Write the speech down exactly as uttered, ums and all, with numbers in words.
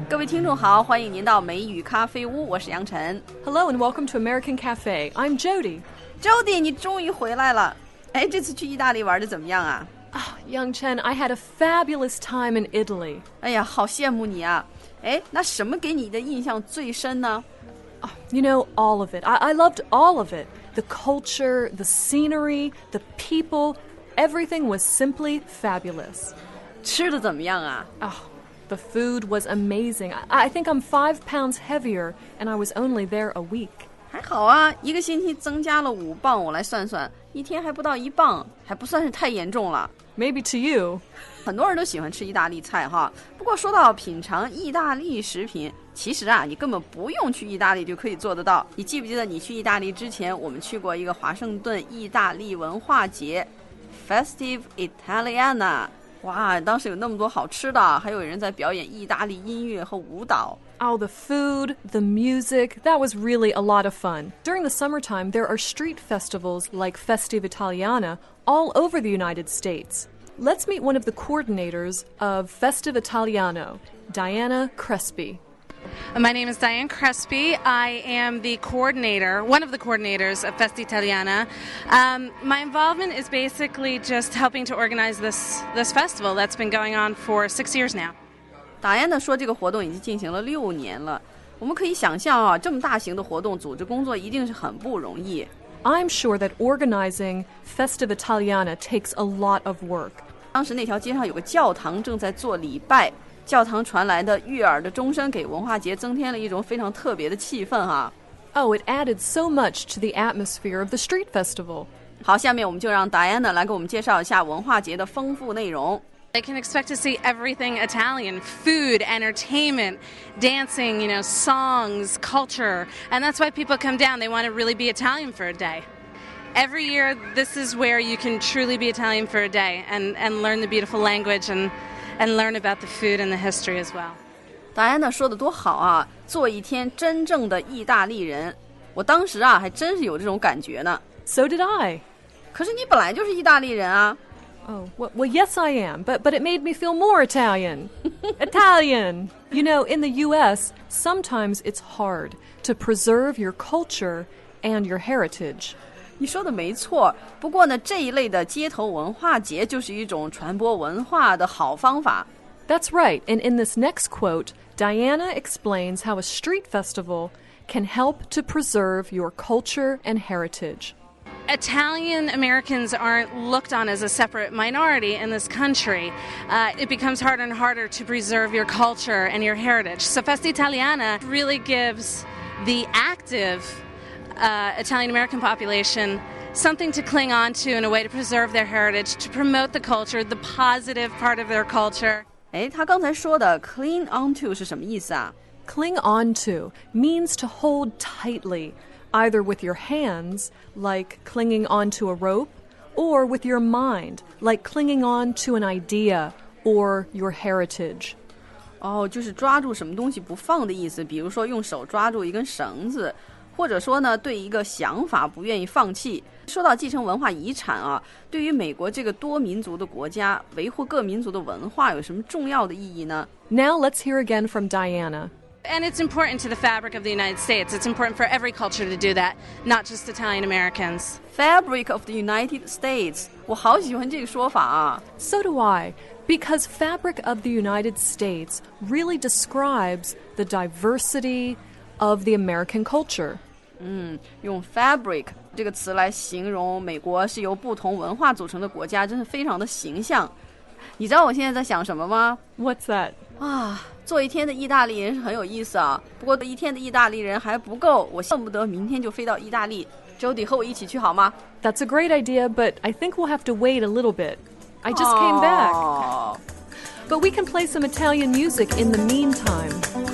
各位听众好，欢迎您到美语咖啡屋，我是杨晨。 Hello and welcome to American Cafe. I'm Jody. Jody, 你终于回来了。哎，这次去意大利玩的怎么样啊？ Oh, Young Chen, I had a fabulous time in Italy. 哎呀，好羡慕你啊。哎，那什么给你的印象最深呢？ Oh, you know, all of it. I, I loved all of it. The culture, the scenery, the people, everything was simply fabulous. 吃的怎么样啊？ Oh, the food was amazing. I, I think I'm five pounds heavier, and I was only there a week. 还好啊，一个星期增加了五磅，我来算算，一天还不到一磅，还不算是太严重了。 Maybe to you. 很多人都喜欢吃意大利菜哈，不过说到品尝意大利食品，其实啊，你根本不用去意大利就可以做得到。你记不记得你去意大利之前，我们去过一个华盛顿意大利文化节 Festive Italiana。 哇，当时有那么多好吃的，还有人在表演意大利音乐和舞蹈。 Oh, the food, the music, that was really a lot of fun. During the summertime, there are street festivals like Festive Italiana all over the United States. Let's meet one of the coordinators of Festive Italiano, Diana Crespi. My name is Diane Crespi. I am the coordinator, one of the coordinators of Festa Italiana. Um, my involvement is basically just helping to organize this, this festival that's been going on for six years now. 达安呢说这个活动已经进行了六年了，我们可以想象啊，这么大型的活动组织工作一定是很不容易。 I'm sure that organizing Festive Italiana takes a lot of work. 当时那条街上有个教堂正在做礼拜，教堂传来的悦耳的钟声给文化节增添了一种非常特别的气氛哈。 Oh, it added so much to the atmosphere of the street festival. 好，下面我们就让 Diana 来给我们介绍一下文化节的丰富内容。 I can expect to see everything Italian: food, entertainment, dancing, you know, songs, culture. And that's why people come down. They want to really be Italian for a day. Every year, this is where you can truly be Italian for a day and, and learn the beautiful language and, and learn about the food and the history as well. Diana 说的多好啊，做一天真正的意大利人。我当时啊还真是有这种感觉呢。 So did I. 可是你本来就是意大利人啊。 Oh, well, well, yes, I am, but, but it made me feel more Italian. Italian! You know, in the U S, sometimes it's hard to preserve your culture and your heritage. 你说的没错，不过呢，这一类的街头文化节就是一种传播文化的好方法。 That's right, and in this next quote, Diana explains how a street festival can help to preserve your culture and heritage. Italian Americans aren't looked on as a separate minority in this country. Uh, it becomes harder and harder to preserve your culture and your heritage. So Festa Italiana really gives the active uh, Italian American population something to cling on to in a way to preserve their heritage, to promote the culture, the positive part of their culture. 哎，他刚才说的 cling onto 是什么意思啊？ Cling onto means to hold tightly, either with your hands, like clinging onto a rope, or with your mind, like clinging on to an idea or your heritage. 哦，就是抓住什么东西不放的意思，比如说用手抓住一根绳子，或者说呢，对一个想法不愿意放弃。说到继承文化遗产啊，对于美国这个多民族的国家，维护各民族的文化有什么重要的意义呢？ Now let's hear again from Diana. And it's important to the fabric of the United States. It's important for every culture to do that, not just Italian Americans. Fabric of the United States， 我好喜欢这个说法啊。 So do I, because fabric of the United States really describes the diversity of the American culture. 嗯，用 fabric 这个词来形容美国是由不同文化组成的国家，真是非常的形象。你知道我现在在想什么吗？ What's that? 啊，做一天的意大利人是很有意思啊。不过一天的意大利人还不够，我恨不得明天就飞到意大利。Jody 和我一起去好吗？ That's a great idea, but I think we'll have to wait a little bit. I just came back. Oh. But we can play some Italian music in the meantime.